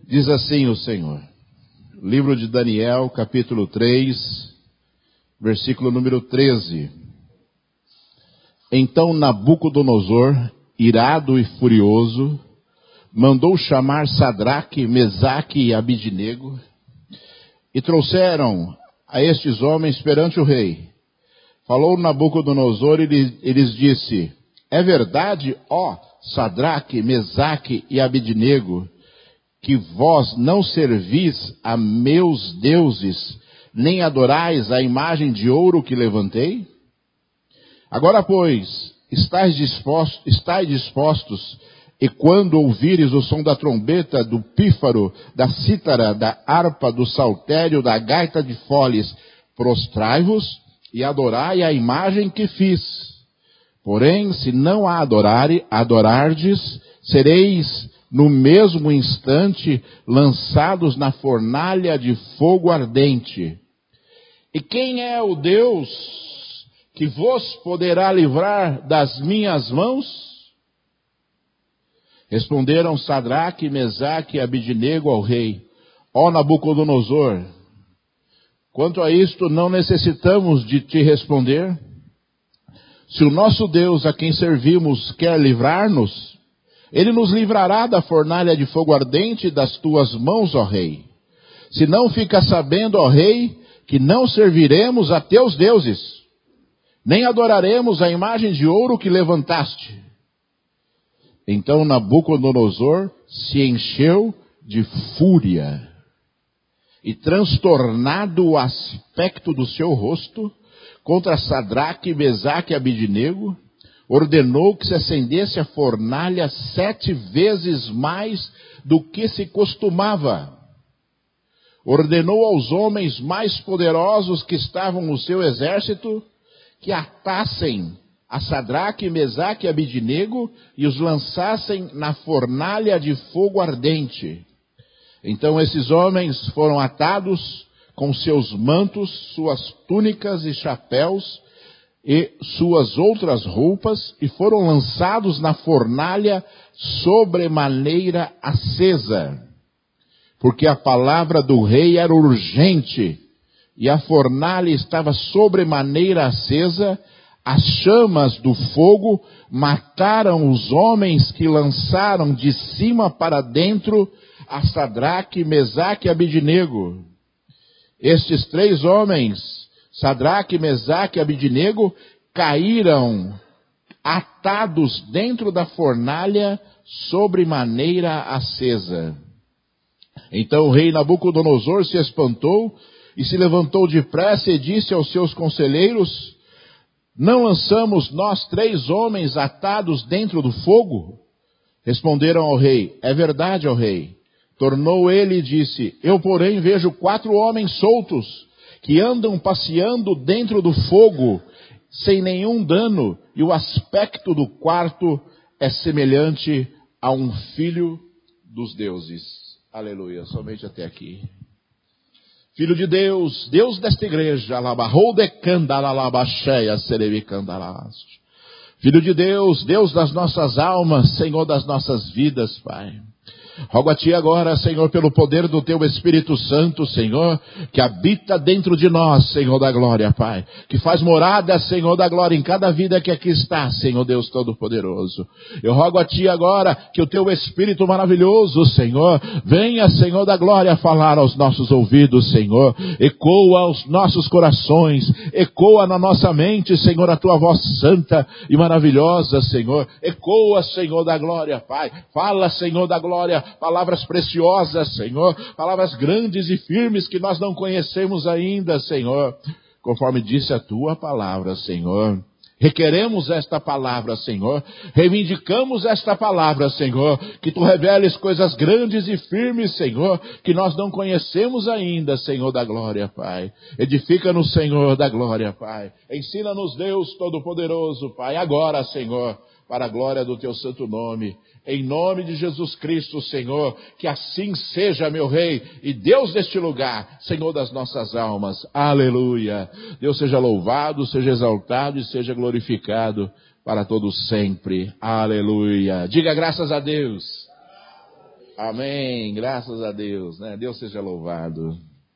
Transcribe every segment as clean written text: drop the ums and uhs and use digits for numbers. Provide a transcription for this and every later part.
Diz assim o Senhor, livro de Daniel, capítulo 3, versículo número 13. Então Nabucodonosor, irado e furioso, mandou chamar Sadraque, Mesaque e Abidnego, e trouxeram a estes homens perante o rei. Falou Nabucodonosor e lhes disse: é verdade, ó Sadraque, Mesaque e Abidnego, que vós não servis a meus deuses, nem adorais a imagem de ouro que levantei? Agora, pois, estáis dispostos, e quando ouvires o som da trombeta, do pífaro, da cítara, da harpa, do saltério, da gaita de foles, prostrai-vos e adorai a imagem que fiz. Porém, se não a adorardes, sereis no mesmo instante lançados na fornalha de fogo ardente. E quem é o Deus que vos poderá livrar das minhas mãos? Responderam Sadraque, Mesaque e Abidnego ao rei: ó Nabucodonosor, quanto a isto não necessitamos de te responder. Se o nosso Deus a quem servimos quer livrar-nos, ele nos livrará da fornalha de fogo ardente das tuas mãos, ó rei. Se não fica sabendo, ó rei, que não serviremos a teus deuses, nem adoraremos a imagem de ouro que levantaste. Então Nabucodonosor se encheu de fúria, e transtornado o aspecto do seu rosto, contra Sadraque, Mesaque e Abidnego, ordenou que se acendesse a fornalha 7 vezes mais do que se costumava. Ordenou aos homens mais poderosos que estavam no seu exército que atassem a Sadraque, Mesaque e Abidnego e os lançassem na fornalha de fogo ardente. Então esses homens foram atados com seus mantos, suas túnicas e chapéus, e suas outras roupas, e foram lançados na fornalha sobremaneira acesa, porque a palavra do rei era urgente, e a fornalha estava sobremaneira acesa. As chamas do fogo mataram os homens que lançaram de cima para dentro a Sadraque, Mesaque e Abidnego. Estes 3 homens, Sadraque, Mesaque e Abidnego, caíram atados dentro da fornalha sobremaneira acesa. Então o rei Nabucodonosor se espantou e se levantou depressa e disse aos seus conselheiros: não lançamos nós 3 homens atados dentro do fogo? Responderam ao rei: é verdade, ó rei. Tornou ele e disse: eu, porém, vejo 4 homens soltos, que andam passeando dentro do fogo, sem nenhum dano, e o aspecto do quarto é semelhante a um filho dos deuses. Aleluia, somente até aqui. Filho de Deus, Deus desta igreja, Filho de Deus, Deus das nossas almas, Senhor das nossas vidas, Pai. Rogo a Ti agora, Senhor, pelo poder do Teu Espírito Santo, Senhor, que habita dentro de nós, Senhor da glória, Pai. Que faz morada, Senhor da glória, em cada vida que aqui está, Senhor Deus Todo-Poderoso. Eu rogo a Ti agora que o Teu Espírito maravilhoso, Senhor, venha, Senhor da glória, falar aos nossos ouvidos, Senhor. Ecoa aos nossos corações, ecoa na nossa mente, Senhor, a Tua voz santa e maravilhosa, Senhor. Ecoa, Senhor da glória, Pai. Fala, Senhor da glória, palavras preciosas, Senhor, palavras grandes e firmes que nós não conhecemos ainda, Senhor, conforme disse a Tua palavra, Senhor. Requeremos esta palavra, Senhor, reivindicamos esta palavra, Senhor, que Tu reveles coisas grandes e firmes, Senhor, que nós não conhecemos ainda, Senhor da glória, Pai. Edifica-nos, Senhor da glória, Pai. Ensina-nos, Deus Todo-Poderoso, Pai, agora, Senhor, para a glória do Teu santo nome. Em nome de Jesus Cristo, Senhor, que assim seja, meu Rei, e Deus deste lugar, Senhor das nossas almas. Aleluia. Deus seja louvado, seja exaltado e seja glorificado para todos sempre. Aleluia. Diga graças a Deus. Amém, graças a Deus, né? Deus seja louvado.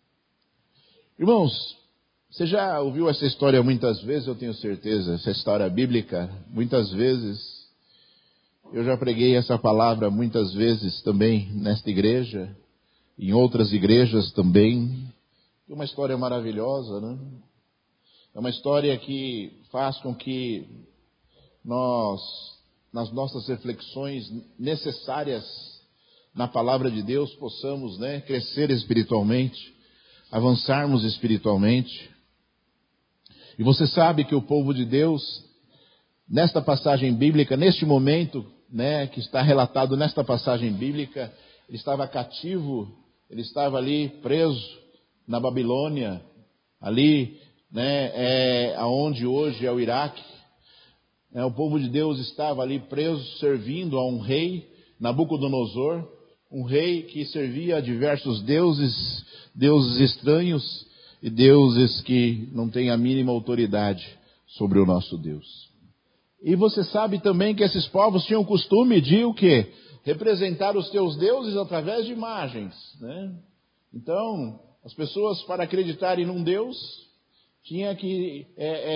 Irmãos, você já ouviu essa história muitas vezes, eu tenho certeza, essa história bíblica, muitas vezes. Eu já preguei essa palavra muitas vezes também nesta igreja, em outras igrejas também. É uma história maravilhosa, né? É uma história que faz com que nós, nas nossas reflexões necessárias na palavra de Deus, possamos, né, crescer espiritualmente, avançarmos espiritualmente. E você sabe que o povo de Deus, nesta passagem bíblica, neste momento, né, que está relatado nesta passagem bíblica, ele estava cativo, ele estava ali preso na Babilônia, ali, né, aonde hoje é o Iraque. O povo de Deus estava ali preso, servindo a um rei, Nabucodonosor, um rei que servia a diversos deuses, deuses estranhos e deuses que não têm a mínima autoridade sobre o nosso Deus. E você sabe também que esses povos tinham o costume de o quê? Representar os seus deuses através de imagens, né? Então, as pessoas, para acreditarem num Deus, tinha que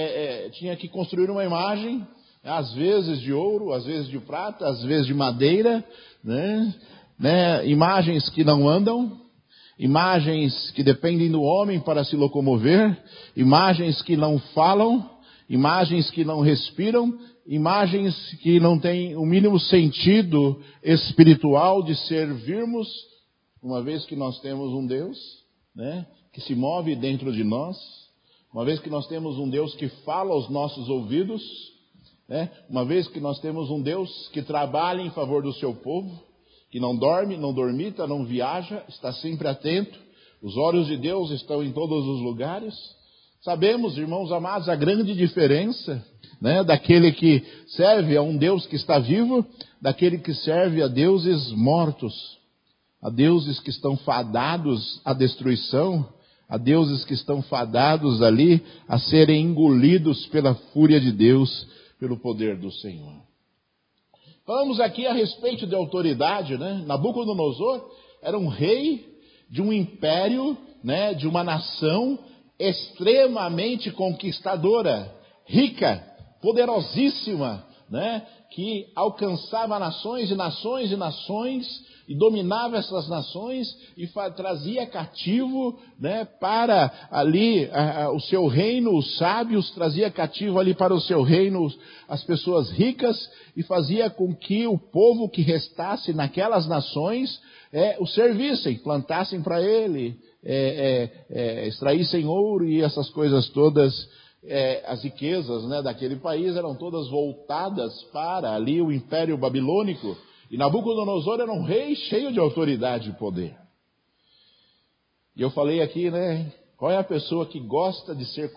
construir uma imagem, às vezes de ouro, às vezes de prata, às vezes de madeira, né? Imagens que não andam, imagens que dependem do homem para se locomover, imagens que não falam, imagens que não respiram, imagens que não têm o mínimo sentido espiritual de servirmos, uma vez que nós temos um Deus, né, que se move dentro de nós, uma vez que nós temos um Deus que fala aos nossos ouvidos, né, uma vez que nós temos um Deus que trabalha em favor do seu povo, que não dorme, não dormita, não viaja, está sempre atento. Os olhos de Deus estão em todos os lugares. Sabemos, irmãos amados, a grande diferença, né, daquele que serve a um Deus que está vivo, daquele que serve a deuses mortos, a deuses que estão fadados à destruição, a deuses que estão fadados ali a serem engolidos pela fúria de Deus, pelo poder do Senhor. Falamos aqui a respeito de autoridade, né? Nabucodonosor era um rei de um império, né, de uma nação extremamente conquistadora, rica, poderosíssima, né, que alcançava nações e nações e nações, e dominava essas nações e trazia cativo, né, para ali o seu reino, os sábios, trazia cativo ali para o seu reino as pessoas ricas e fazia com que o povo que restasse naquelas nações o servissem, plantassem para ele, extraíssem ouro e essas coisas todas. As riquezas, né, daquele país eram todas voltadas para ali o Império Babilônico. E Nabucodonosor era um rei cheio de autoridade e poder. E eu falei aqui, né? Qual é a pessoa que gosta de se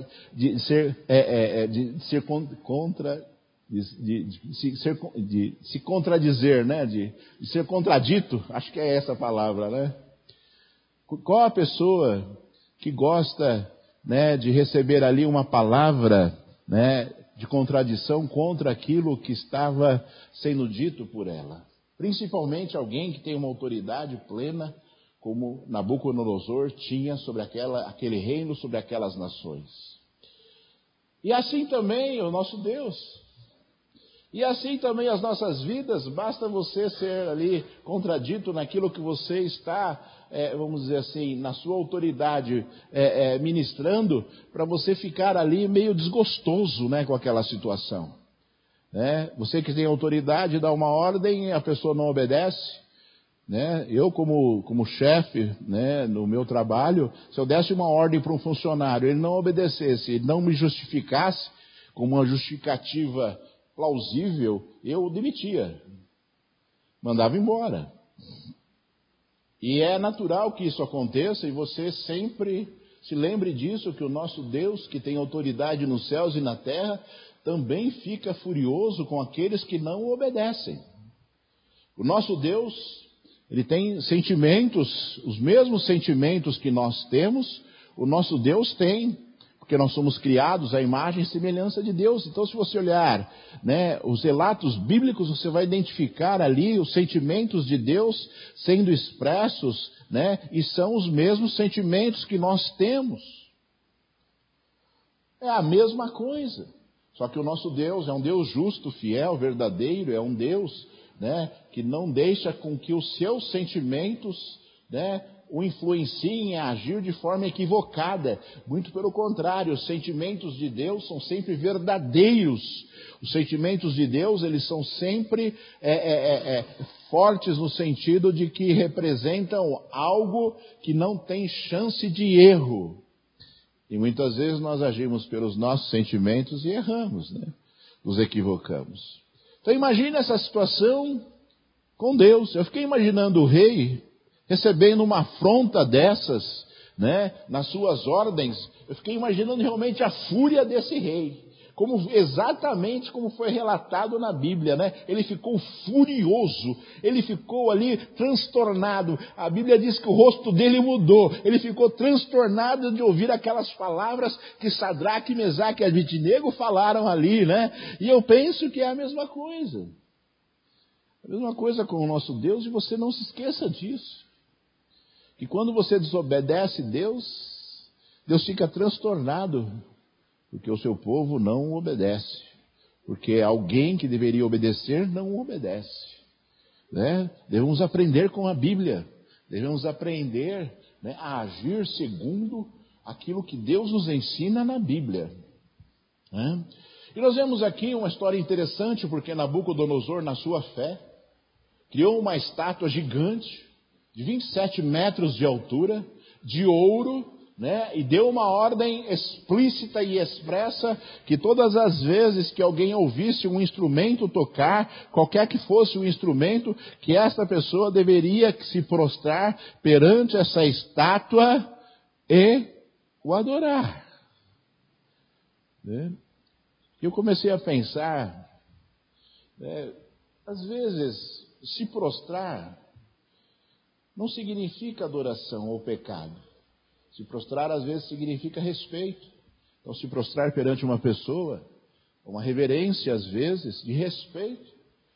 contradizer, né? De ser contradito? Acho que é essa a palavra, né? Qual a pessoa que gosta, né, de receber ali uma palavra, né, de contradição contra aquilo que estava sendo dito por ela? Principalmente alguém que tem uma autoridade plena, como Nabucodonosor tinha sobre aquele reino, sobre aquelas nações. E assim também o nosso Deus. E assim também as nossas vidas, basta você ser ali contradito naquilo que você está, vamos dizer assim, na sua autoridade ministrando, para você ficar ali meio desgostoso, né, com aquela situação. Você que tem autoridade dá uma ordem, a pessoa não obedece. Né? Eu como chefe, né, no meu trabalho, se eu desse uma ordem para um funcionário, ele não obedecesse, ele não me justificasse com uma justificativa plausível, eu o demitia, mandava embora. E é natural que isso aconteça, e você sempre se lembre disso, que o nosso Deus, que tem autoridade nos céus e na terra, também fica furioso com aqueles que não o obedecem. O nosso Deus, ele tem sentimentos, os mesmos sentimentos que nós temos, o nosso Deus tem. porque nós somos criados à imagem e semelhança de Deus. Então, se você olhar, né, os relatos bíblicos, você vai identificar ali os sentimentos de Deus sendo expressos, né, e são os mesmos sentimentos que nós temos. É a mesma coisa. Só que o nosso Deus é um Deus justo, fiel, verdadeiro, é um Deus, né, que não deixa com que os seus sentimentos, né, o influenciem a agir de forma equivocada. Muito pelo contrário, os sentimentos de Deus são sempre verdadeiros. Os sentimentos de Deus, eles são sempre fortes no sentido de que representam algo que não tem chance de erro. E muitas vezes nós agimos pelos nossos sentimentos e erramos, né? Nos equivocamos. Então imagine essa situação com Deus. Eu fiquei imaginando o rei recebendo uma afronta dessas, né, nas suas ordens. Eu fiquei imaginando realmente a fúria desse rei, exatamente como foi relatado na Bíblia, né? Ele ficou furioso, ele ficou ali transtornado. A Bíblia diz que o rosto dele mudou, ele ficou transtornado de ouvir aquelas palavras que Sadraque, Mesaque e Abednego falaram ali, né? E eu penso que é a mesma coisa. A mesma coisa com o nosso Deus, e você não se esqueça disso. Que quando você desobedece Deus, Deus fica transtornado, porque o seu povo não obedece. Porque alguém que deveria obedecer não obedece. Né? Devemos aprender com a Bíblia. Devemos aprender, né, a agir segundo aquilo que Deus nos ensina na Bíblia. Né? E nós vemos aqui uma história interessante, porque Nabucodonosor, na sua fé, criou uma estátua gigante, de 27 metros de altura, de ouro, né? E deu uma ordem explícita e expressa que todas as vezes que alguém ouvisse um instrumento tocar, qualquer que fosse o instrumento, que esta pessoa deveria se prostrar perante essa estátua e o adorar. Né? Eu comecei a pensar, né, às vezes, se prostrar não significa adoração ou pecado. Se prostrar, às vezes, significa respeito. Então, se prostrar perante uma pessoa, uma reverência, às vezes, de respeito.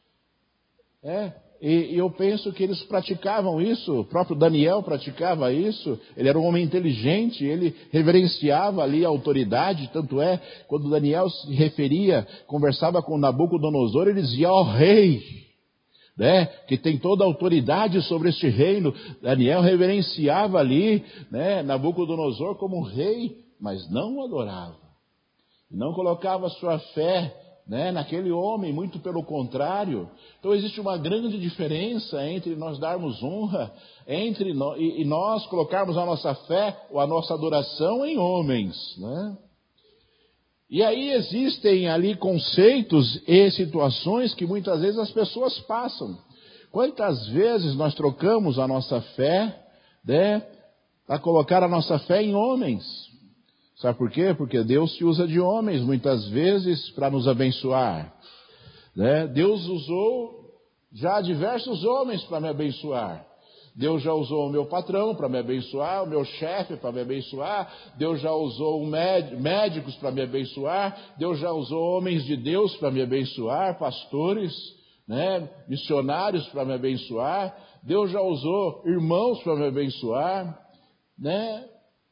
E eu penso que eles praticavam isso, o próprio Daniel praticava isso. Ele era um homem inteligente, ele reverenciava ali a autoridade. Tanto é, quando Daniel se referia, conversava com Nabucodonosor, ele dizia, ó rei, né, que tem toda a autoridade sobre este reino. Daniel reverenciava ali, né, Nabucodonosor como rei, mas não o adorava. Não colocava sua fé, né, naquele homem, muito pelo contrário. Então existe uma grande diferença entre nós darmos honra e nós colocarmos a nossa fé ou a nossa adoração em homens, né? E aí existem ali conceitos e situações que muitas vezes as pessoas passam. Quantas vezes nós trocamos a nossa fé, né, para colocar a nossa fé em homens? Sabe por quê? Porque Deus se usa de homens muitas vezes para nos abençoar. Né? Deus usou já diversos homens para me abençoar. Deus já usou o meu patrão para me abençoar, o meu chefe para me abençoar, Deus já usou médicos para me abençoar, Deus já usou homens de Deus para me abençoar, pastores, né, missionários para me abençoar, Deus já usou irmãos para me abençoar, né?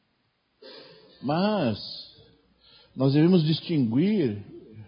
Mas nós devemos distinguir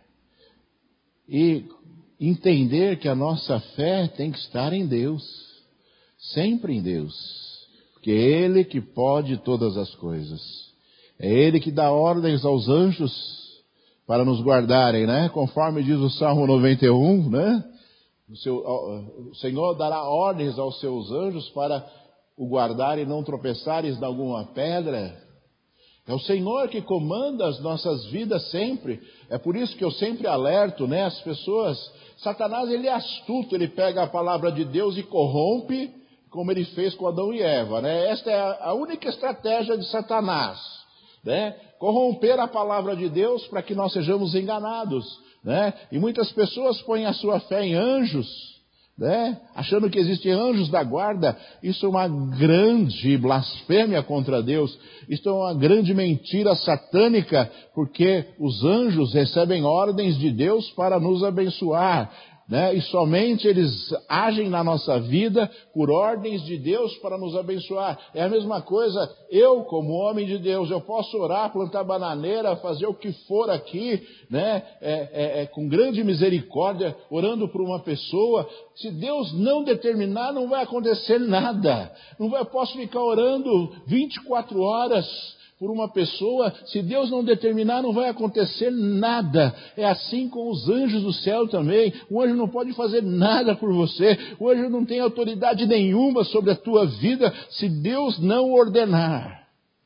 e entender que a nossa fé tem que estar em Deus. Sempre em Deus, porque é Ele que pode todas as coisas. É Ele que dá ordens aos anjos para nos guardarem, né? Conforme diz o Salmo 91, né? O Senhor dará ordens aos seus anjos para o guardar e não tropeçares em alguma pedra. É o Senhor que comanda as nossas vidas sempre. É por isso que eu sempre alerto, né, as pessoas. Satanás, ele é astuto, ele pega a palavra de Deus e corrompe, como ele fez com Adão e Eva, né? Esta é a única estratégia de Satanás, né? Corromper a palavra de Deus para que nós sejamos enganados, né? E muitas pessoas põem a sua fé em anjos, né? Achando que existem anjos da guarda. Isso é uma grande blasfêmia contra Deus. Isso é uma grande mentira satânica, porque os anjos recebem ordens de Deus para nos abençoar, né? E somente eles agem na nossa vida por ordens de Deus para nos abençoar. É a mesma coisa, eu como homem de Deus, eu posso orar, plantar bananeira, fazer o que for aqui, né? Com grande misericórdia, orando por uma pessoa. Se Deus não determinar, não vai acontecer nada. Posso ficar orando 24 horas por uma pessoa, se Deus não determinar, não vai acontecer nada. É assim com os anjos do céu também. O anjo não pode fazer nada por você. O anjo não tem autoridade nenhuma sobre a tua vida, se Deus não ordenar.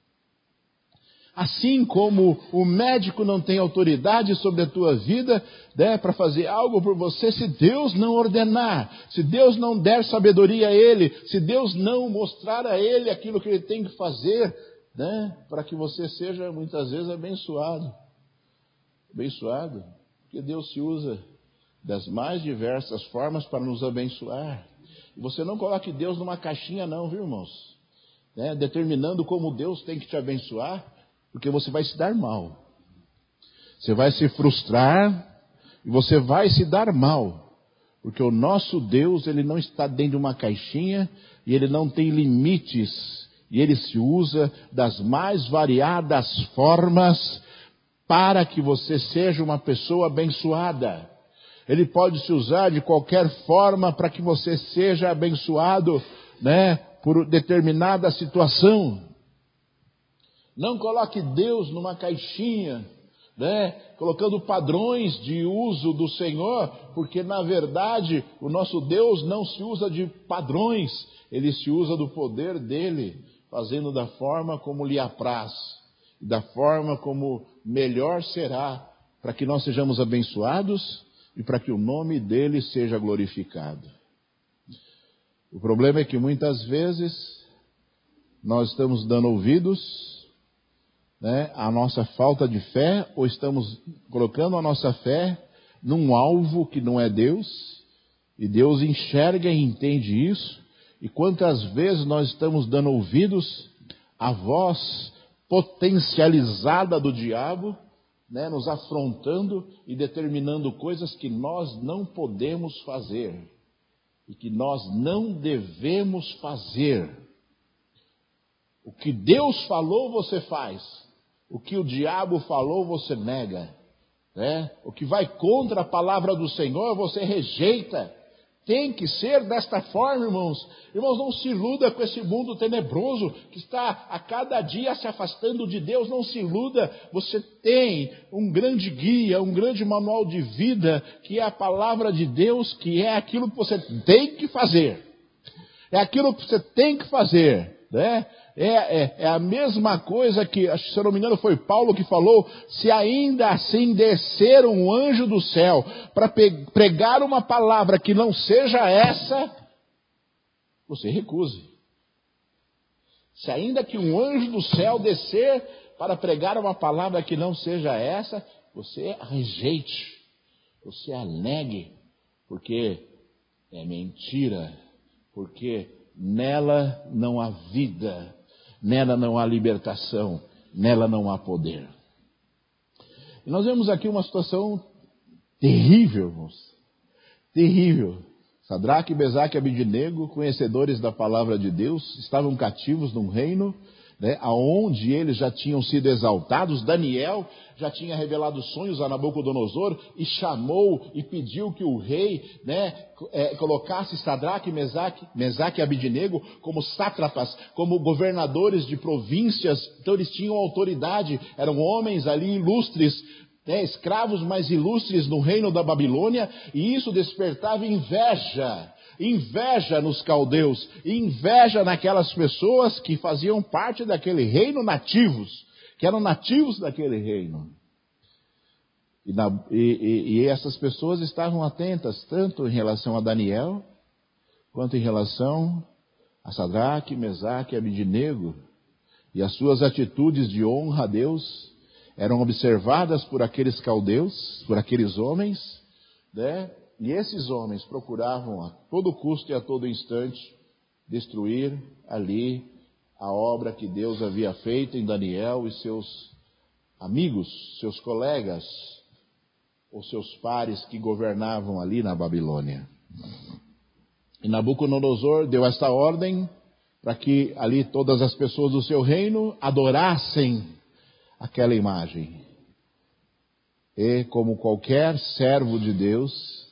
Assim como o médico não tem autoridade sobre a tua vida, né, para fazer algo por você, se Deus não ordenar, se Deus não der sabedoria a ele, se Deus não mostrar a ele aquilo que ele tem que fazer, né, para que você seja muitas vezes abençoado. Abençoado, porque Deus se usa das mais diversas formas para nos abençoar. E você não coloque Deus numa caixinha não, viu, irmãos? Né, determinando como Deus tem que te abençoar, porque você vai se dar mal. Você vai se frustrar e você vai se dar mal. Porque o nosso Deus, ele não está dentro de uma caixinha e ele não tem limites. E ele se usa das mais variadas formas para que você seja uma pessoa abençoada. Ele pode se usar de qualquer forma para que você seja abençoado, né, por determinada situação. Não coloque Deus numa caixinha, né, colocando padrões de uso do Senhor, porque na verdade o nosso Deus não se usa de padrões, ele se usa do poder dele, fazendo da forma como lhe apraz, da forma como melhor será, para que nós sejamos abençoados e para que o nome dele seja glorificado. O problema é que muitas vezes nós estamos dando ouvidos, né, à nossa falta de fé, ou estamos colocando a nossa fé num alvo que não é Deus, e Deus enxerga e entende isso. E quantas vezes nós estamos dando ouvidos à voz potencializada do diabo, né, nos afrontando e determinando coisas que nós não podemos fazer e que nós não devemos fazer. O que Deus falou, você faz. O que o diabo falou, você nega, né? O que vai contra a palavra do Senhor, você rejeita. Tem que ser desta forma, irmãos. Irmãos, não se iluda com esse mundo tenebroso que está a cada dia se afastando de Deus. Não se iluda. Você tem um grande guia, um grande manual de vida, que é a palavra de Deus, que é aquilo que você tem que fazer. É aquilo que você tem que fazer, né? É a mesma coisa que, se eu não me engano, foi Paulo que falou: se ainda assim descer um anjo do céu para pregar uma palavra que não seja essa, você recuse. Se ainda que um anjo do céu descer para pregar uma palavra que não seja essa, você rejeite, você a negue, porque é mentira, porque nela não há vida, nela não há libertação, nela não há poder. E nós vemos aqui uma situação terrível, irmãos. Terrível. Sadraque, Mesaque e Abednego, conhecedores da palavra de Deus, estavam cativos num reino, né, aonde eles já tinham sido exaltados. Daniel já tinha revelado sonhos a Nabucodonosor e chamou e pediu que o rei, né, colocasse Sadraque, Mesaque e Abednego como sátrapas, como governadores de províncias. Então eles tinham autoridade, eram homens ali ilustres, né, escravos mais ilustres no reino da Babilônia, e isso despertava inveja nos caldeus, inveja naquelas pessoas que faziam parte daquele reino, nativos, que eram nativos daquele reino. E essas pessoas estavam atentas tanto em relação a Daniel, quanto em relação a Sadraque, Mesaque e Abednego, e as suas atitudes de honra a Deus eram observadas por aqueles caldeus, por aqueles homens, né? E esses homens procuravam a todo custo e a todo instante destruir ali a obra que Deus havia feito em Daniel e seus amigos, seus colegas, ou seus pares que governavam ali na Babilônia. E Nabucodonosor deu esta ordem para que ali todas as pessoas do seu reino adorassem aquela imagem. E como qualquer servo de Deus,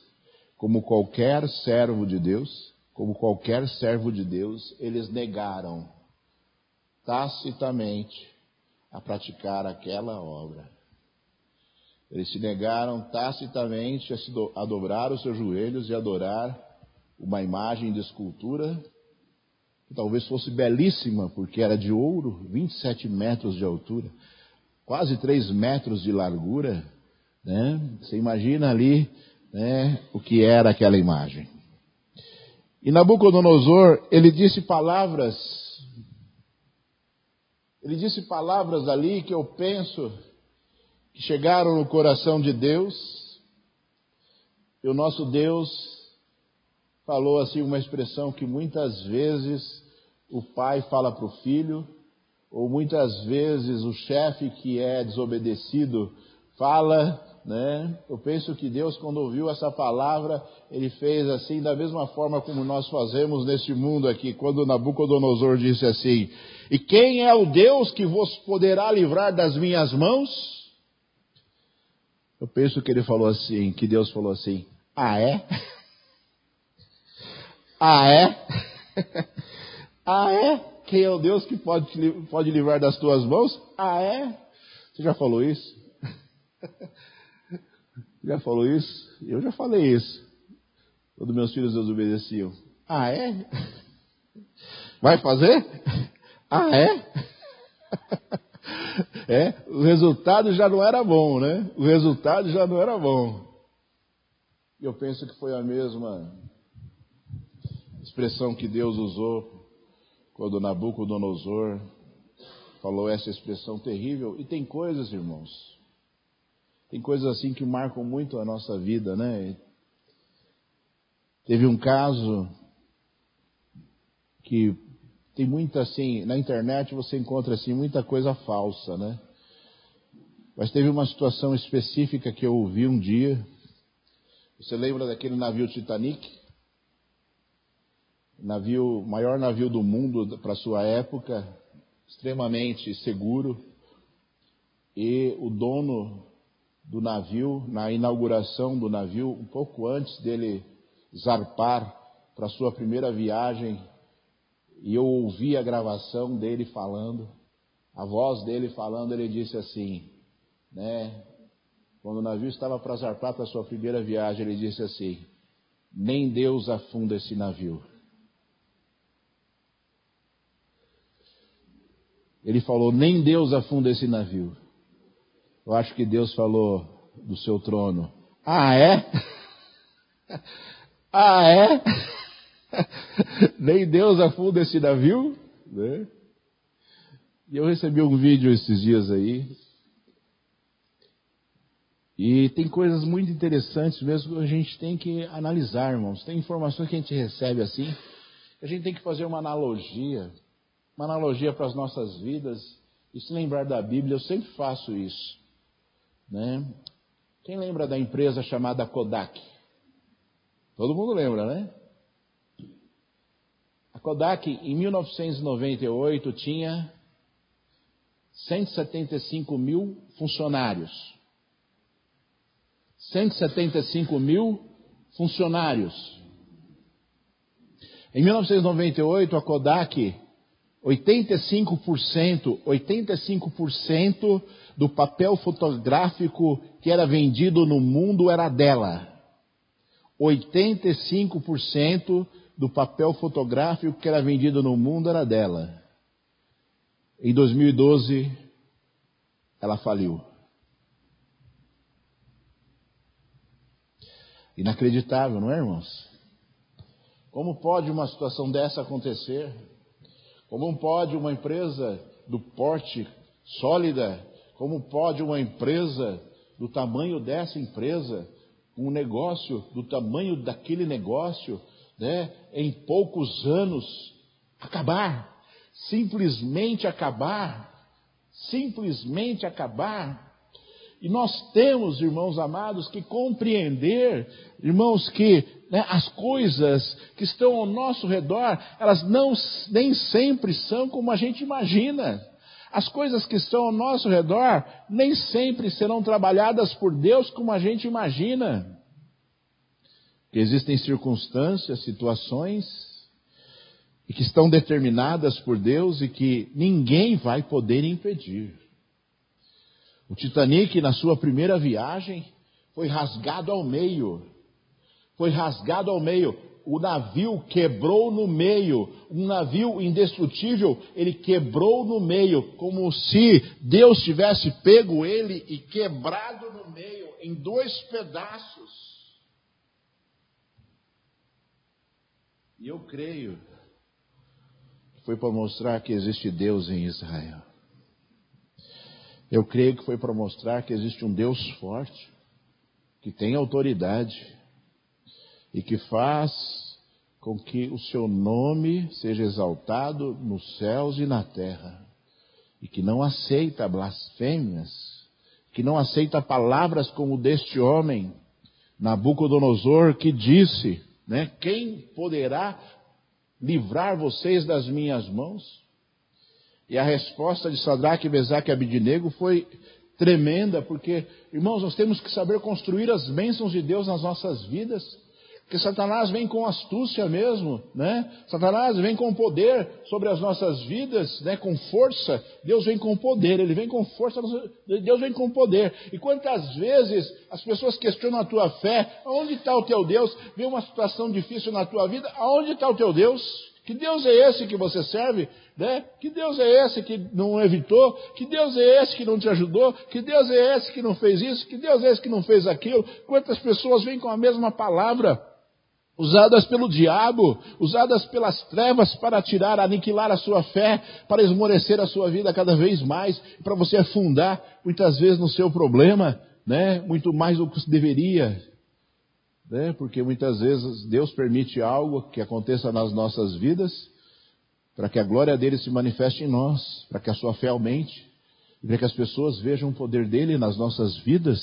eles negaram tacitamente a praticar aquela obra. Eles se negaram tacitamente a dobrar os seus joelhos e adorar uma imagem de escultura, que talvez fosse belíssima, porque era de ouro, 27 metros de altura, quase 3 metros de largura, né? Você imagina ali, né, o que era aquela imagem. E Nabucodonosor, ele disse palavras ali que eu penso que chegaram no coração de Deus. E o nosso Deus falou assim uma expressão que muitas vezes o pai fala para o filho, ou muitas vezes o chefe que é desobedecido fala, né? Eu penso que Deus, quando ouviu essa palavra, ele fez assim, da mesma forma como nós fazemos neste mundo aqui, quando Nabucodonosor disse assim: e quem é o Deus que vos poderá livrar das minhas mãos? Eu penso que ele falou assim, que Deus falou assim: ah é? Ah é? Ah é? Quem é o Deus que pode livrar das tuas mãos? Ah é? Você já falou isso? Já falou isso? Eu já falei isso. Quando meus filhos desobedeciam. Ah é? Vai fazer? Ah é? É, o resultado já não era bom, né? O resultado já não era bom. E eu penso que foi a mesma expressão que Deus usou quando Nabucodonosor falou essa expressão terrível. E tem coisas, irmãos, tem coisas assim que marcam muito a nossa vida, né? Teve um caso que tem muita assim, na internet você encontra assim muita coisa falsa, né? Mas teve uma situação específica que eu ouvi um dia. Você lembra daquele navio Titanic? Maior navio do mundo para sua época, extremamente seguro. E o dono do navio, na inauguração do navio, um pouco antes dele zarpar para sua primeira viagem, e eu ouvi a gravação dele falando, a voz dele falando, ele disse assim, né? Quando o navio estava para zarpar para sua primeira viagem, ele disse assim: nem Deus afunda esse navio. Ele falou: nem Deus afunda esse navio. Eu acho que Deus falou do seu trono: ah é? Ah é? Nem Deus afunda esse navio? Né? E eu recebi um vídeo esses dias aí. E tem coisas muito interessantes mesmo que a gente tem que analisar, irmãos. Tem informações que a gente recebe assim, que a gente tem que fazer uma analogia para as nossas vidas e se lembrar da Bíblia. Eu sempre faço isso, né? Quem lembra da empresa chamada Kodak? Todo mundo lembra, né? A Kodak, em 1998, tinha 175 mil funcionários. 175 mil funcionários. Em 1998, a Kodak, 85% do papel fotográfico que era vendido no mundo era dela. 85% do papel fotográfico que era vendido no mundo era dela. Em 2012, ela faliu. Inacreditável, não é, irmãos? Como pode uma situação dessa acontecer? Como pode uma empresa do porte sólida, como pode uma empresa do tamanho dessa empresa um negócio do tamanho daquele negócio, né, em poucos anos, acabar, simplesmente acabar. E nós temos, irmãos amados, que compreender, irmãos, que as coisas que estão ao nosso redor, elas nem sempre são como a gente imagina. As coisas que estão ao nosso redor nem sempre serão trabalhadas por Deus como a gente imagina. Que existem circunstâncias, situações, e que estão determinadas por Deus e que ninguém vai poder impedir. O Titanic, na sua primeira viagem, foi rasgado ao meio. O navio quebrou no meio. Um navio indestrutível, ele quebrou no meio, como se Deus tivesse pego ele e quebrado no meio, em 2 pedaços. E eu creio que foi para mostrar que existe Deus em Israel. Eu creio que foi para mostrar que existe um Deus forte, que tem autoridade e que faz com que o seu nome seja exaltado nos céus e na terra. E que não aceita blasfêmias, que não aceita palavras como deste homem, Nabucodonosor, que disse, quem poderá livrar vocês das minhas mãos? E a resposta de Sadraque, Mesaque e Abidnego foi tremenda, porque, irmãos, nós temos que saber construir as bênçãos de Deus nas nossas vidas, porque Satanás vem com astúcia mesmo, Satanás vem com poder sobre as nossas vidas, com força. Deus vem com poder, ele vem com força, Deus vem com poder. E quantas vezes as pessoas questionam a tua fé, aonde está o teu Deus? Vem uma situação difícil na tua vida, aonde está o teu Deus? Que Deus é esse que você serve? Que Deus é esse que não evitou? Que Deus é esse que não te ajudou? Que Deus é esse que não fez isso? Que Deus é esse que não fez aquilo? Quantas pessoas vêm com a mesma palavra, usadas pelo diabo, usadas pelas trevas para tirar, aniquilar a sua fé, para esmorecer a sua vida cada vez mais, para você afundar muitas vezes no seu problema, muito mais do que se deveria. Porque muitas vezes Deus permite algo que aconteça nas nossas vidas para que a glória dele se manifeste em nós, para que a sua fé aumente e para que as pessoas vejam o poder dele nas nossas vidas.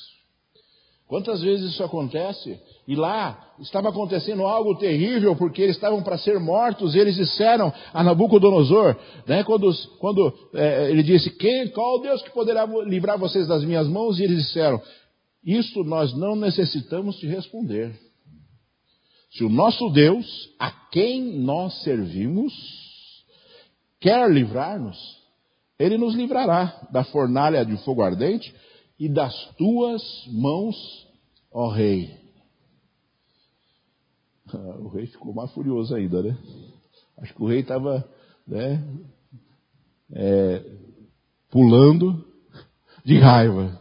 Quantas vezes isso acontece? E lá estava acontecendo algo terrível, porque eles estavam para ser mortos, e eles disseram a Nabucodonosor, quando ele disse, qual Deus que poderá livrar vocês das minhas mãos? E eles disseram, isso nós não necessitamos te responder. Se o nosso Deus, a quem nós servimos, quer livrar-nos, ele nos livrará da fornalha de fogo ardente e das tuas mãos, ó rei. O rei ficou mais furioso ainda, Acho que o rei estava, pulando de raiva,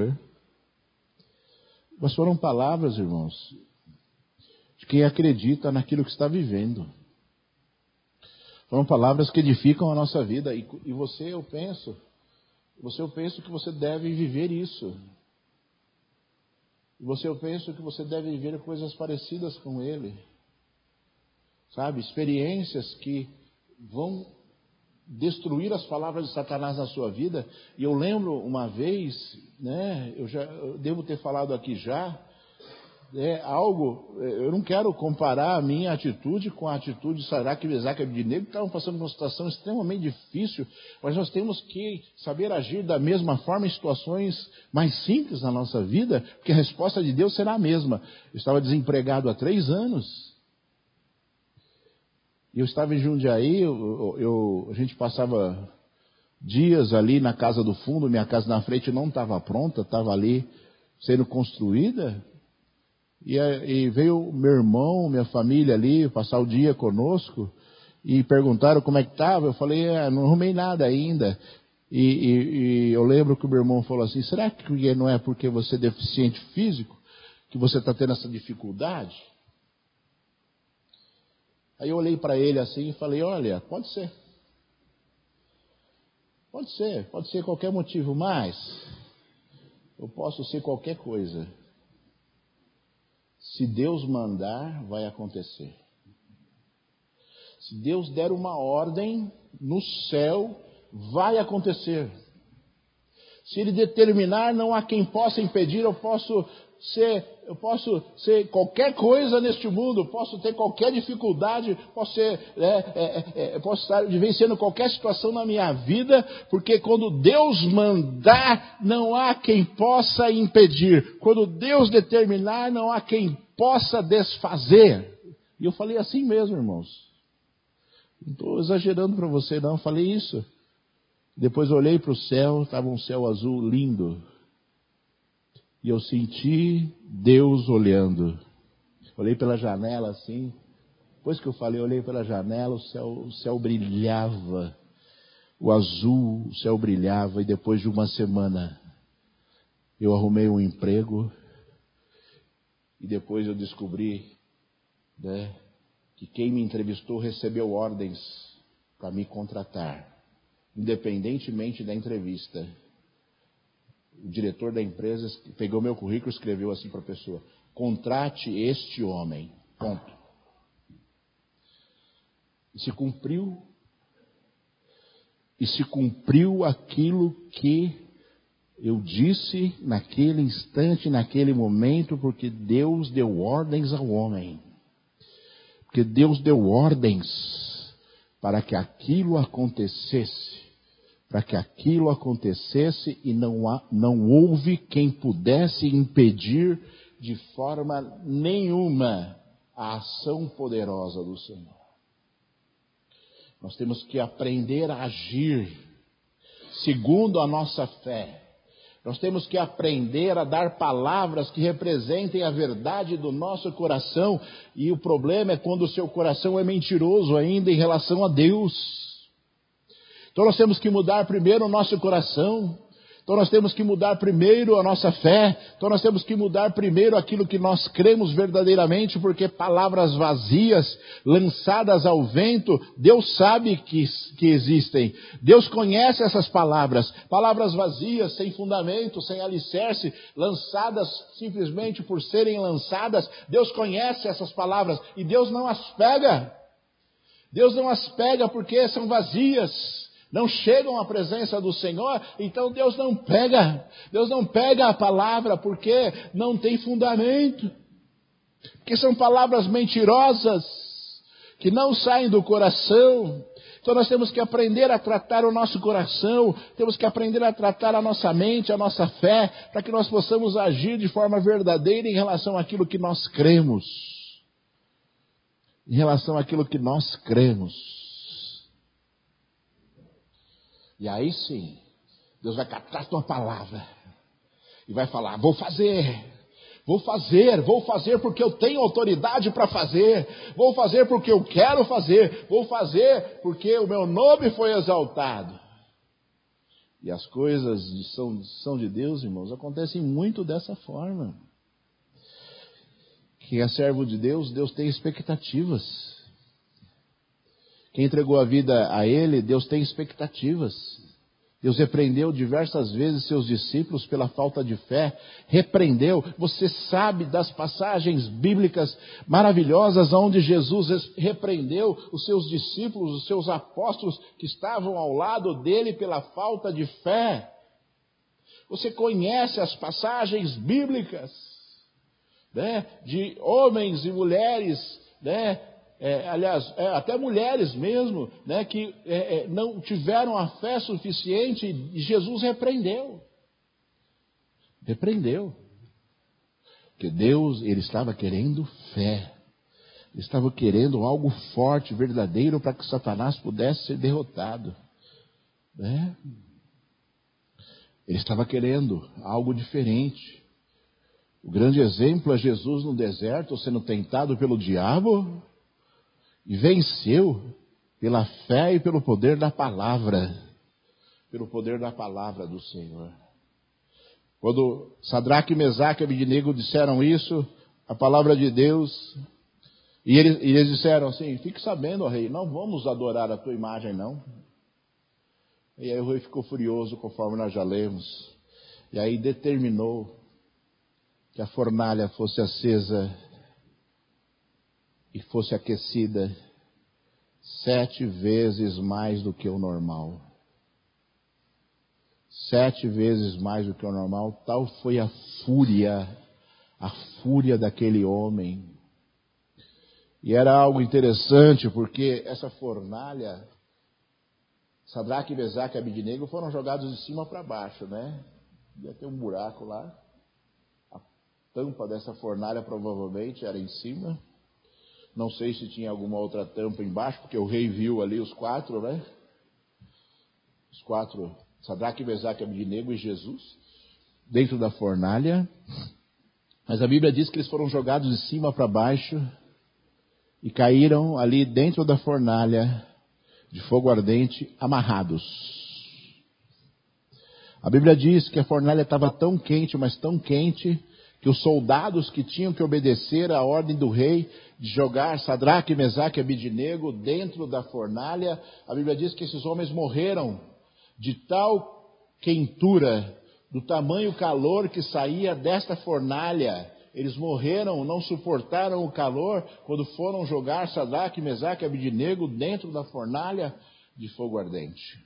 Mas foram palavras, irmãos, de quem acredita naquilo que está vivendo. Foram palavras que edificam a nossa vida. E você, eu penso que você deve viver isso. Eu penso que você deve viver coisas parecidas com ele. Sabe? Experiências que vão destruir as palavras de Satanás na sua vida. E eu lembro uma vez, eu devo ter falado aqui já, eu não quero comparar a minha atitude com a atitude de Sadraque, Mesaque e Abidnego, que estavam passando por uma situação extremamente difícil, mas nós temos que saber agir da mesma forma em situações mais simples na nossa vida, porque a resposta de Deus será a mesma. Eu estava desempregado há 3 anos, e eu estava em Jundiaí, a gente passava dias ali na casa do fundo, minha casa na frente não estava pronta, estava ali sendo construída. E veio meu irmão, minha família ali, passar o dia conosco, e perguntaram como é que estava. Eu falei, não arrumei nada ainda. E eu lembro que o meu irmão falou assim, será que não é porque você é deficiente físico que você está tendo essa dificuldade? Aí eu olhei para ele assim e falei, olha, pode ser. Pode ser qualquer motivo, mas eu posso ser qualquer coisa. Se Deus mandar, vai acontecer. Se Deus der uma ordem no céu, vai acontecer. Se Ele determinar, não há quem possa impedir. Eu posso ser qualquer coisa neste mundo, posso ter qualquer dificuldade, posso estar vivenciando qualquer situação na minha vida, porque quando Deus mandar, não há quem possa impedir. Quando Deus determinar, não há quem possa desfazer. E eu falei assim mesmo, irmãos. Não estou exagerando para você, não. Eu falei isso. Depois eu olhei para o céu, estava um céu azul lindo. E eu senti Deus olhando. Olhei pela janela assim. Depois que eu falei, olhei pela janela, o céu brilhava. O azul, o céu brilhava. E depois de uma semana, eu arrumei um emprego. E depois eu descobri, né, que quem me entrevistou recebeu ordens para me contratar. Independentemente da entrevista. O diretor da empresa pegou meu currículo e escreveu assim para a pessoa: contrate este homem. Ponto. E se cumpriu aquilo que eu disse naquele instante, naquele momento, porque Deus deu ordens ao homem. Porque Deus deu ordens para que aquilo acontecesse. Para que aquilo acontecesse e não houve quem pudesse impedir de forma nenhuma a ação poderosa do Senhor. Nós temos que aprender a agir segundo a nossa fé. Nós temos que aprender a dar palavras que representem a verdade do nosso coração. E o problema é quando o seu coração é mentiroso ainda em relação a Deus. Então nós temos que mudar primeiro o nosso coração. Então nós temos que mudar primeiro a nossa fé. Então nós temos que mudar primeiro aquilo que nós cremos verdadeiramente, porque palavras vazias, lançadas ao vento, Deus sabe que existem. Deus conhece essas palavras. Palavras vazias, sem fundamento, sem alicerce, lançadas simplesmente por serem lançadas. Deus conhece essas palavras e Deus não as pega. Deus não as pega porque são vazias. Não chegam à presença do Senhor, então Deus não pega a palavra porque não tem fundamento, porque são palavras mentirosas, que não saem do coração. Então nós temos que aprender a tratar o nosso coração, temos que aprender a tratar a nossa mente, a nossa fé, para que nós possamos agir de forma verdadeira em relação àquilo que nós cremos. Em relação àquilo que nós cremos. E aí sim, Deus vai captar a tua palavra e vai falar: vou fazer porque eu tenho autoridade para fazer, vou fazer porque eu quero fazer, vou fazer porque o meu nome foi exaltado. E as coisas são de Deus, irmãos, acontecem muito dessa forma. Quem é servo de Deus, Deus tem expectativas. Quem entregou a vida a Ele, Deus tem expectativas. Deus repreendeu diversas vezes seus discípulos pela falta de fé. Repreendeu. Você sabe das passagens bíblicas maravilhosas onde Jesus repreendeu os seus discípulos, os seus apóstolos que estavam ao lado dele pela falta de fé. Você conhece as passagens bíblicas, né, de homens e mulheres, né? Até mulheres mesmo, né, que não tiveram a fé suficiente e Jesus repreendeu. Porque Deus, Ele estava querendo fé. Ele estava querendo algo forte, verdadeiro, para que Satanás pudesse ser derrotado. Né? Ele estava querendo algo diferente. O grande exemplo é Jesus no deserto, sendo tentado pelo diabo. E venceu pela fé e pelo poder da palavra. Pelo poder da palavra do Senhor. Quando Sadraque, Mesaque e Abednego disseram isso, a palavra de Deus, e eles disseram assim: fique sabendo, ó rei, não vamos adorar a tua imagem, não. E aí o rei ficou furioso, conforme nós já lemos. E aí determinou que a fornalha fosse acesa e fosse aquecida 7 vezes mais do que o normal. 7 vezes mais do que o normal. Tal foi a fúria daquele homem. E era algo interessante, porque essa fornalha, Sadraque, Mesaque e Abidnego foram jogados de cima para baixo, né? Ia ter um buraco lá. A tampa dessa fornalha provavelmente era em cima. Não sei se tinha alguma outra tampa embaixo, porque o rei viu ali os 4, né? Os 4, Sadraque, Mesaque, Abidnego e Jesus, dentro da fornalha. Mas a Bíblia diz que eles foram jogados de cima para baixo e caíram ali dentro da fornalha de fogo ardente, amarrados. A Bíblia diz que a fornalha estava tão quente, mas tão quente, que os soldados que tinham que obedecer à ordem do rei de jogar Sadraque, Mesaque e Abidnego dentro da fornalha, a Bíblia diz que esses homens morreram de tal quentura, do tamanho calor que saía desta fornalha. Eles morreram, não suportaram o calor quando foram jogar Sadraque, Mesaque e Abidnego dentro da fornalha de fogo ardente.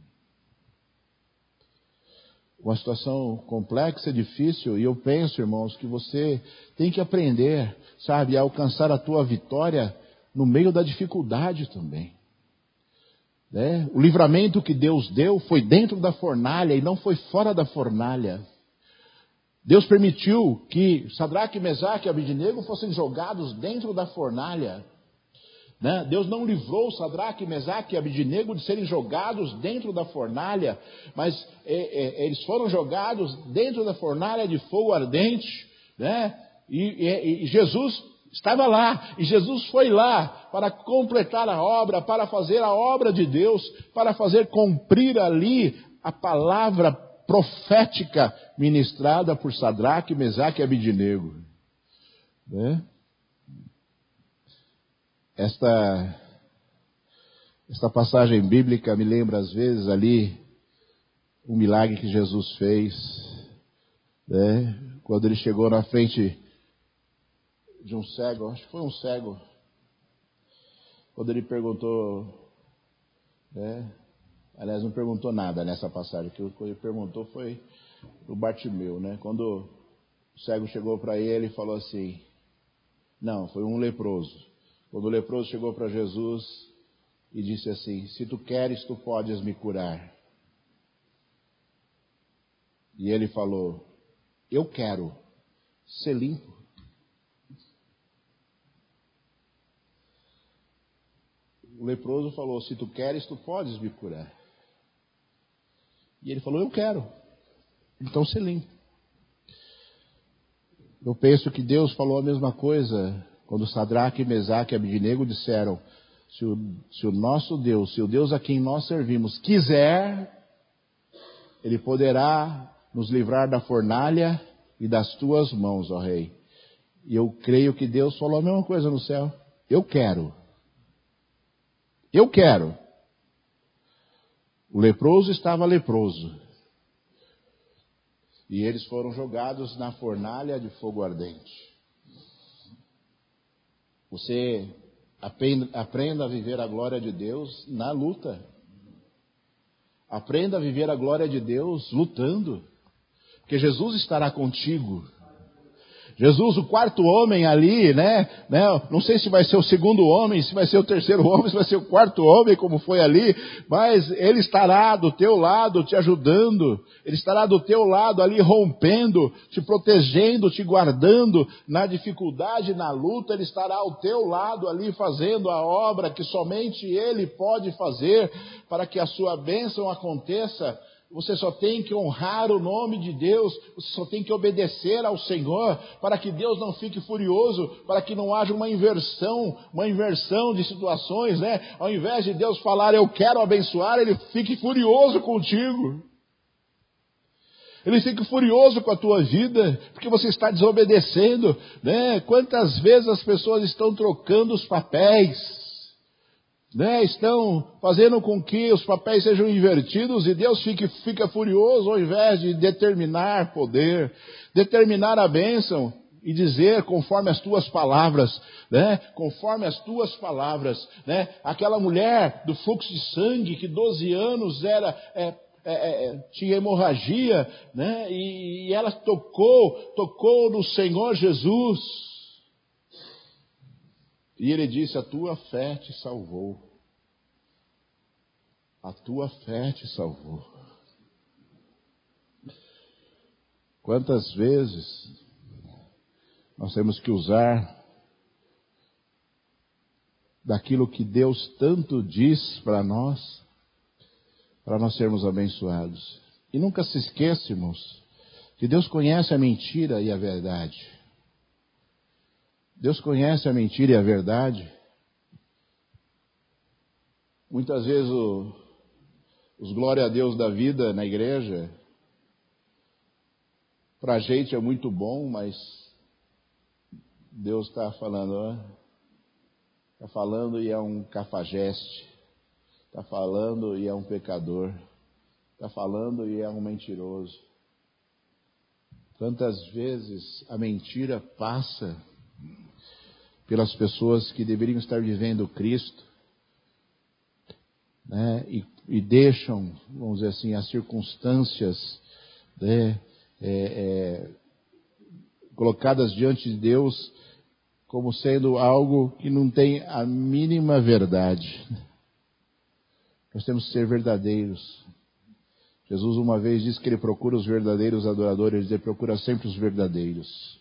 Uma situação complexa, difícil, e eu penso, irmãos, que você tem que aprender, sabe, a alcançar a tua vitória no meio da dificuldade também. Né? O livramento que Deus deu foi dentro da fornalha e não foi fora da fornalha. Deus permitiu que Sadraque, Mesaque e Abidnego fossem jogados dentro da fornalha. Né? Deus não livrou Sadraque, Mesaque e Abidnego de serem jogados dentro da fornalha, mas eles foram jogados dentro da fornalha de fogo ardente, né? E Jesus estava lá, e Jesus foi lá para completar a obra, para fazer a obra de Deus, para fazer cumprir ali a palavra profética ministrada por Sadraque, Mesaque e Abidnego. Né? Esta passagem bíblica me lembra às vezes ali um milagre que Jesus fez, né? Quando ele chegou na frente de um cego, acho que foi um cego, quando ele perguntou, né? Aliás, não perguntou nada nessa passagem, que o que ele perguntou foi o Bartimeu, né? Quando o cego chegou para ele e falou assim, não, foi um leproso. Quando o leproso chegou para Jesus e disse assim, se tu queres, tu podes me curar. E ele falou, eu quero ser limpo. O leproso falou, se tu queres, tu podes me curar. E ele falou, eu quero. Então ser limpo. Eu penso que Deus falou a mesma coisa quando Sadraque, Mesaque e Abidnego disseram, se o nosso Deus, se o Deus a quem nós servimos quiser, Ele poderá nos livrar da fornalha e das tuas mãos, ó Rei. E eu creio que Deus falou a mesma coisa no céu. Eu quero. Eu quero. O leproso estava leproso. E eles foram jogados na fornalha de fogo ardente. Você aprenda a viver a glória de Deus na luta. Aprenda a viver a glória de Deus lutando. Porque Jesus estará contigo. Jesus, o quarto homem ali, né? Não sei se vai ser o segundo homem, se vai ser o terceiro homem, se vai ser o quarto homem, como foi ali, mas Ele estará do teu lado, te ajudando, Ele estará do teu lado ali, rompendo, te protegendo, te guardando na dificuldade, na luta, Ele estará ao teu lado ali, fazendo a obra que somente Ele pode fazer, para que a sua bênção aconteça. Você só tem que honrar o nome de Deus, você só tem que obedecer ao Senhor, para que Deus não fique furioso, para que não haja uma inversão de situações, né? Ao invés de Deus falar, eu quero abençoar, Ele fique furioso contigo. Ele fica furioso com a tua vida, porque você está desobedecendo, né? Quantas vezes as pessoas estão trocando os papéis, né? Estão fazendo com que os papéis sejam invertidos e Deus fica furioso ao invés de determinar poder, determinar a bênção. e dizer conforme as tuas palavras, né? Conforme as tuas palavras, né? Aquela mulher do fluxo de sangue que 12 anos tinha hemorragia, né? E ela tocou no Senhor Jesus. E ele disse: a tua fé te salvou. A tua fé te salvou. Quantas vezes nós temos que usar daquilo que Deus tanto diz para nós sermos abençoados. E nunca se esqueçamos que Deus conhece a mentira e a verdade. Deus conhece a mentira e a verdade. Muitas vezes os glória a Deus da vida na igreja, para a gente é muito bom, mas Deus está falando, está falando e é um cafajeste, está falando e é um pecador, está falando e é um mentiroso. Quantas vezes a mentira passa pelas pessoas que deveriam estar vivendo Cristo, né? E deixam, vamos dizer assim, as circunstâncias, né, colocadas diante de Deus como sendo algo que não tem a mínima verdade. Nós temos que ser verdadeiros. Jesus uma vez disse que ele procura os verdadeiros adoradores, ele procura sempre os verdadeiros,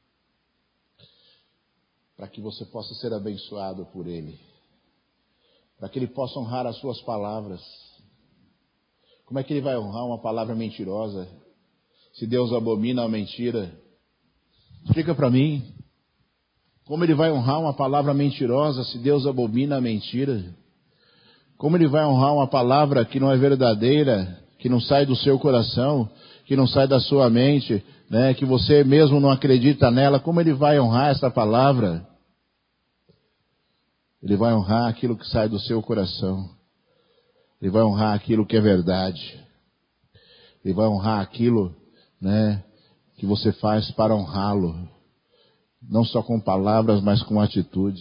para que você possa ser abençoado por ele, para que ele possa honrar as suas palavras. Como é que ele vai honrar uma palavra mentirosa, se Deus abomina a mentira? Explica para mim. Como ele vai honrar uma palavra mentirosa, se Deus abomina a mentira? Como ele vai honrar uma palavra que não é verdadeira, que não sai do seu coração, que não sai da sua mente, né, que você mesmo não acredita nela? Como ele vai honrar essa palavra? Ele vai honrar aquilo que sai do seu coração. Ele vai honrar aquilo que é verdade. Ele vai honrar aquilo, né, que você faz para honrá-lo. Não só com palavras, mas com atitudes.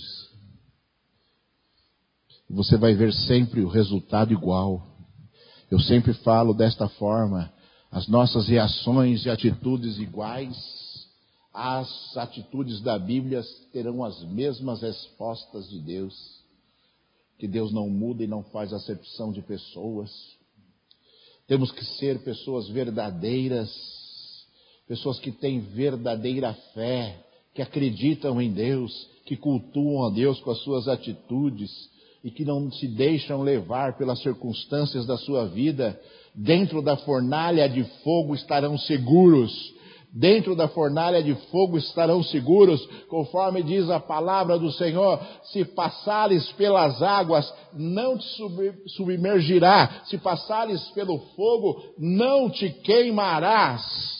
Você vai ver sempre o resultado igual. Eu sempre falo desta forma: as nossas reações e atitudes iguais às atitudes da Bíblia terão as mesmas respostas de Deus. Que Deus não muda e não faz acepção de pessoas. Temos que ser pessoas verdadeiras, pessoas que têm verdadeira fé, que acreditam em Deus, que cultuam a Deus com as suas atitudes e que não se deixam levar pelas circunstâncias da sua vida. Dentro da fornalha de fogo estarão seguros. Dentro da fornalha de fogo estarão seguros, conforme diz a palavra do Senhor: se passares pelas águas, não te submergirá, se passares pelo fogo, não te queimarás.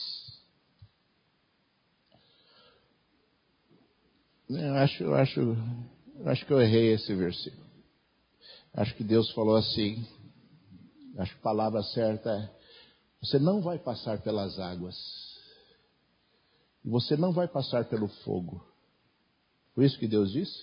Eu acho que eu errei esse versículo. Acho que Deus falou assim, acho que a palavra certa é: você não vai passar pelas águas. Você não vai passar pelo fogo. Foi isso que Deus disse?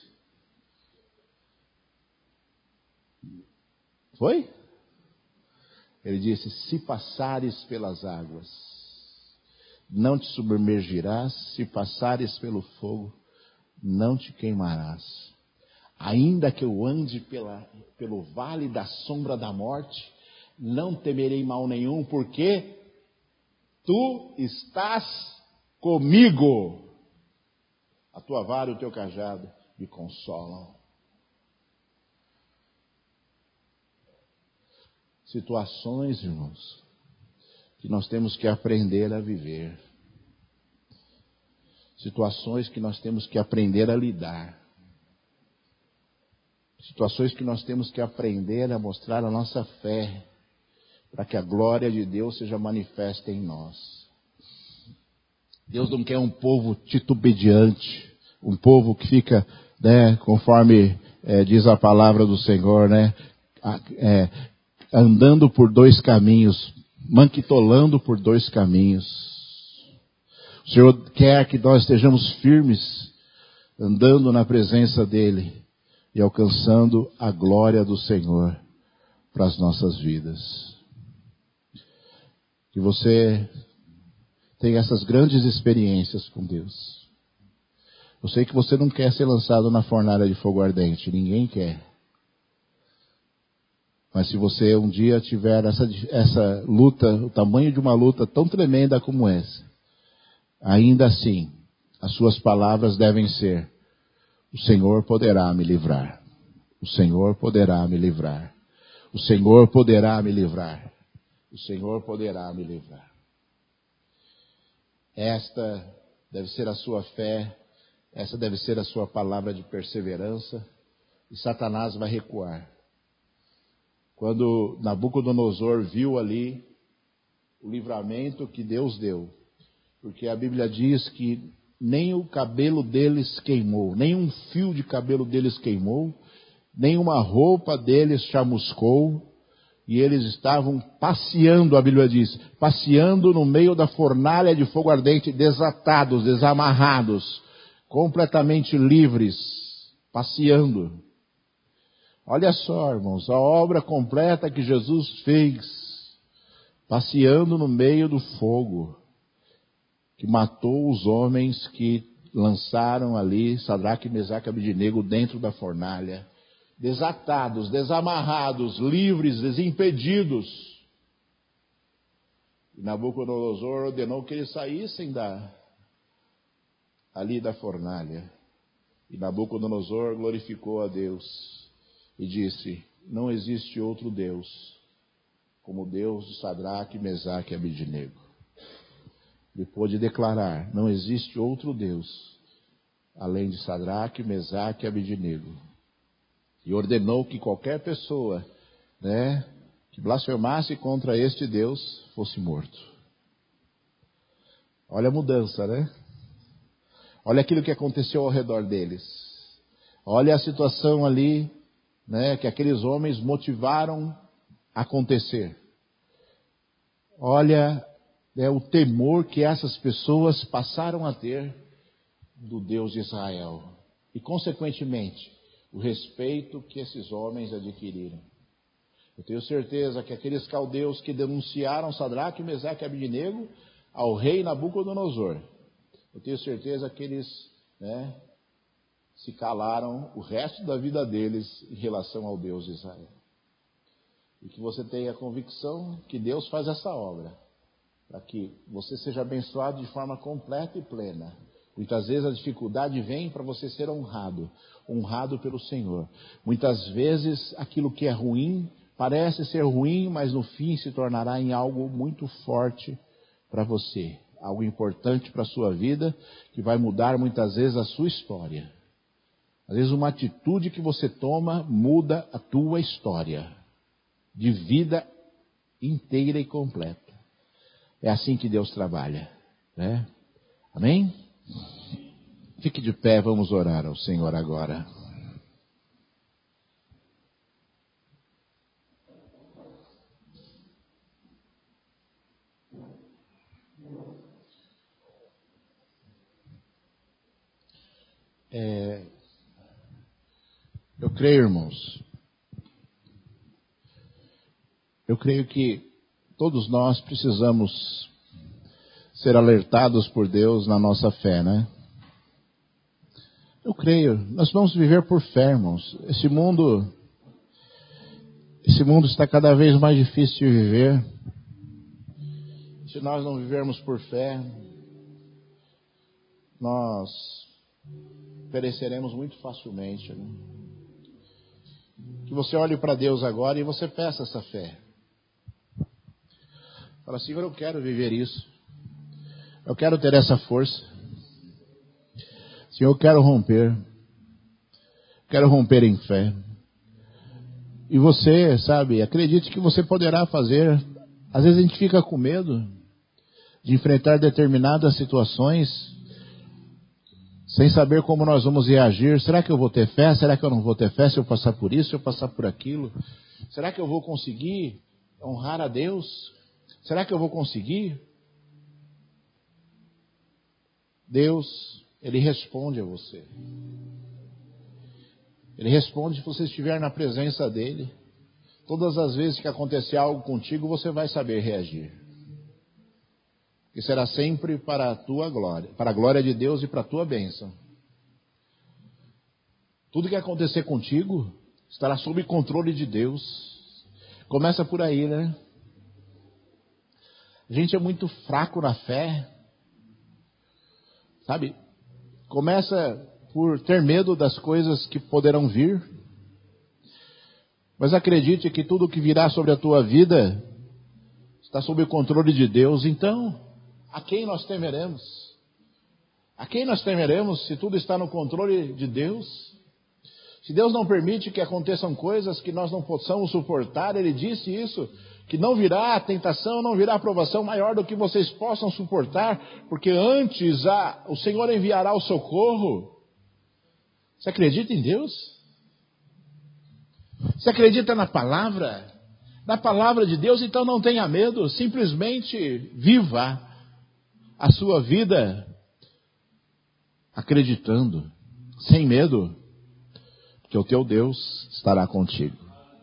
Foi? Ele disse: se passares pelas águas, não te submergirás, se passares pelo fogo, não te queimarás. Ainda que eu ande pelo vale da sombra da morte, não temerei mal nenhum, porque tu estás comigo. A tua vara e o teu cajado me consolam. Situações, irmãos, que nós temos que aprender a viver. Situações que nós temos que aprender a lidar. Situações que nós temos que aprender a mostrar a nossa fé, para que a glória de Deus seja manifesta em nós. Deus não quer um povo titubeante, um povo que fica, né, conforme diz a palavra do Senhor, né, andando por dois caminhos, manquitolando por dois caminhos. O Senhor quer que nós estejamos firmes, andando na presença dEle e alcançando a glória do Senhor para as nossas vidas. Que você tenha essas grandes experiências com Deus. Eu sei que você não quer ser lançado na fornalha de fogo ardente, ninguém quer. Mas se você um dia tiver essa luta, o tamanho de uma luta tão tremenda como essa, ainda assim, as suas palavras devem ser: o Senhor poderá me livrar. O Senhor poderá me livrar. O Senhor poderá me livrar. O Senhor poderá me livrar. Esta deve ser a sua fé, essa deve ser a sua palavra de perseverança, e Satanás vai recuar. Quando Nabucodonosor viu ali o livramento que Deus deu, porque a Bíblia diz que nem o cabelo deles queimou, nem um fio de cabelo deles queimou, nem uma roupa deles chamuscou, e eles estavam passeando, a Bíblia diz, passeando no meio da fornalha de fogo ardente, desatados, desamarrados, completamente livres, passeando. Olha só, irmãos, a obra completa que Jesus fez, passeando no meio do fogo, que matou os homens que lançaram ali Sadraque, Mesaque e Abednego dentro da fornalha, desatados, desamarrados, livres, desimpedidos. E Nabucodonosor ordenou que eles saíssem ali da fornalha. E Nabucodonosor glorificou a Deus e disse: não existe outro Deus como o Deus de Sadraque, Mesaque e Abednego. Ele pôde declarar: não existe outro Deus além de Sadraque, Mesaque e Abednego. E ordenou que qualquer pessoa, que blasfemasse contra este Deus fosse morto. Olha a mudança, né? Olha aquilo que aconteceu ao redor deles. Olha a situação ali, que aqueles homens motivaram a acontecer. Olha o temor que essas pessoas passaram a ter do Deus de Israel. E, consequentemente, o respeito que esses homens adquiriram. Eu tenho certeza que aqueles caldeus que denunciaram Sadraque, Mesaque e Abednego ao rei Nabucodonosor, eu tenho certeza que eles se calaram o resto da vida deles em relação ao Deus de Israel. E que você tenha a convicção que Deus faz essa obra, para que você seja abençoado de forma completa e plena. Muitas vezes a dificuldade vem para você ser honrado pelo Senhor. Muitas vezes aquilo que é ruim parece ser ruim, mas no fim se tornará em algo muito forte para você. Algo importante para a sua vida, que vai mudar muitas vezes a sua história. Às vezes uma atitude que você toma muda a tua história de vida inteira e completa. É assim que Deus trabalha, Amém? Fique de pé, vamos orar ao Senhor agora. Eu creio, irmãos, eu creio que todos nós precisamos ser alertados por Deus na nossa fé, Eu creio, nós vamos viver por fé, irmãos. Esse mundo está cada vez mais difícil de viver. Se nós não vivermos por fé, nós pereceremos muito facilmente, Que você olhe para Deus agora e você peça essa fé. Fala: Senhor, eu quero viver isso. Eu quero ter essa força. Senhor, eu quero romper. Quero romper em fé. E você, acredite que você poderá fazer. Às vezes a gente fica com medo de enfrentar determinadas situações sem saber como nós vamos reagir. Será que eu vou ter fé? Será que eu não vou ter fé se eu passar por isso, se eu passar por aquilo? Será que eu vou conseguir honrar a Deus? Será que eu vou conseguir? Deus, Ele responde a você. Ele responde se você estiver na presença dEle. Todas as vezes que acontecer algo contigo, você vai saber reagir. E será sempre para a tua glória, para a glória de Deus e para a tua bênção. Tudo que acontecer contigo estará sob controle de Deus. Começa por aí, né? A gente é muito fraco na fé. Sabe? Começa por ter medo das coisas que poderão vir. Mas acredite que tudo que virá sobre a tua vida está sob o controle de Deus. Então, a quem nós temeremos? A quem nós temeremos se tudo está no controle de Deus? Se Deus não permite que aconteçam coisas que nós não possamos suportar, Ele disse isso, que não virá tentação, não virá provação maior do que vocês possam suportar, porque antes o Senhor enviará o socorro. Você acredita em Deus? Você acredita na palavra? Na palavra de Deus, então não tenha medo, simplesmente viva a sua vida acreditando, sem medo, porque o teu Deus estará contigo.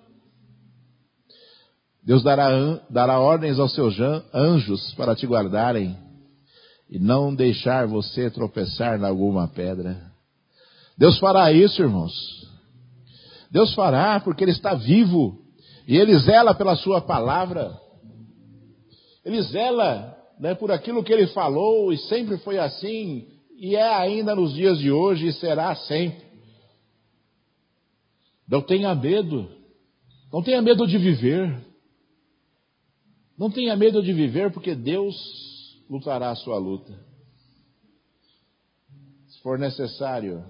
Deus dará ordens aos seus anjos para te guardarem e não deixar você tropeçar em alguma pedra. Deus fará isso, irmãos. Deus fará porque Ele está vivo e Ele zela pela sua palavra. Ele zela, né, por aquilo que Ele falou e sempre foi assim e é ainda nos dias de hoje e será sempre. Não tenha medo. Não tenha medo de viver. Não tenha medo de viver porque Deus lutará a sua luta. Se for necessário,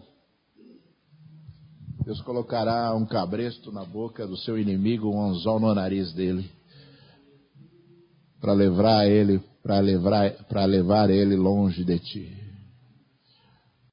Deus colocará um cabresto na boca do seu inimigo, um anzol no nariz dele, para levar ele longe de ti.